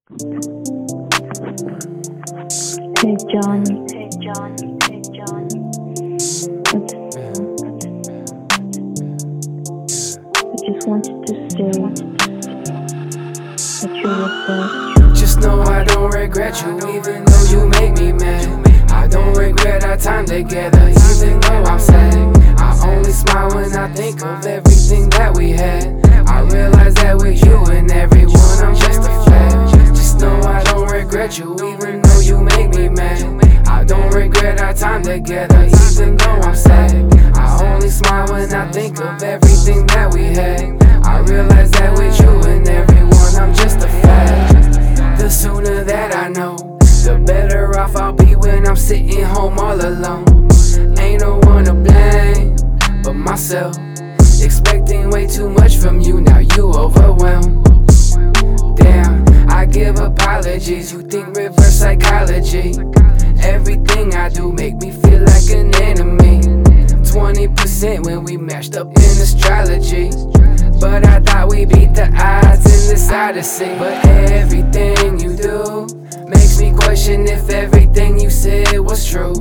Hey John, I just wanted to say that you're the best. Just know I don't regret you, even though you make me mad. I don't regret our time together, even though I'm sad. I only smile when I think of everything that we had. I realize that with you and everyone, I'm just a fad. Just know I don't regret you, even though you make me mad. I don't regret our time together, even though I'm sad. I only smile when I think of everything that we had. I realize that with you and everyone, I'm just a fad. The sooner that I know, the better off I'll be when I'm sitting home all alone. Ain't no one to blame but myself. Expecting way too much from you, now you overwhelmed. Damn, I give apologies, you think reverse psychology. Everything I do make me feel like an enemy. 20% when we matched up in astrology, but I thought we beat the odds in this odyssey. But everything you do makes me question if everything you said was true.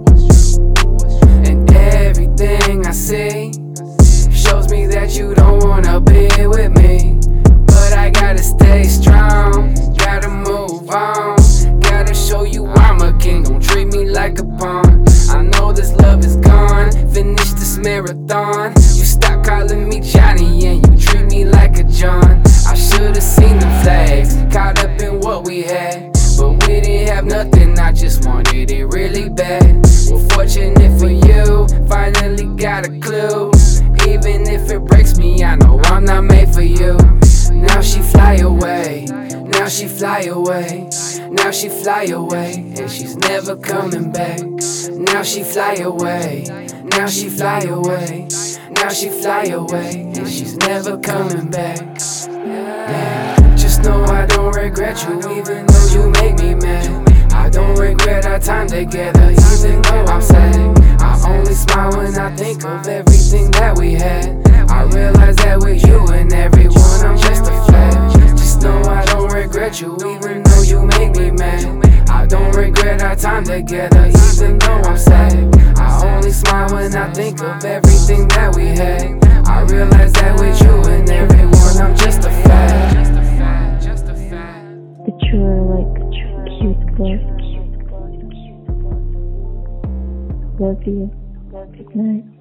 And everything I see shows me that you don't wanna be with me. But I gotta stay strong, gotta move on, gotta show you I'm a king, don't treat me like a pawn. I know this love is gone, finish this marathon. You stop calling me Johnny and you treat me like a John. I should've seen the flags, caught up in what we had, but we didn't have nothing, I just wanted it really bad. Well, fortunate for you, finally got a clue. Even if it breaks me, I know I'm not made for you. Now she fly away, now she fly away, now she fly away, and she's never coming back. Now she fly away, now she fly away, now she fly away, and she's never coming back. Yeah. Just know I don't regret you, even though you make me mad. I don't regret our time together, even though I'm sad. I only smile when I think of everything that we had. I realize that with you and everyone, I'm just a fad. Just know I don't regret you, even though you make me mad. I don't regret our time together, even though I'm sad. I only smile when I think of everything that we had. I realize that with you and everyone, I'm just a fad. But you're like a cute girl. Love you. Good night.